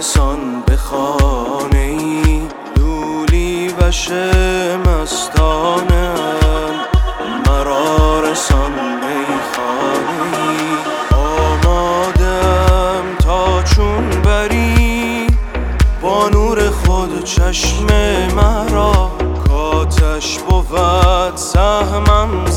رسان به خانه ای، لولی وش مستانم مرا رسان میخانه ای. آمادم تا چون بری با نور خود چشم مرا، کاتش بود سهمم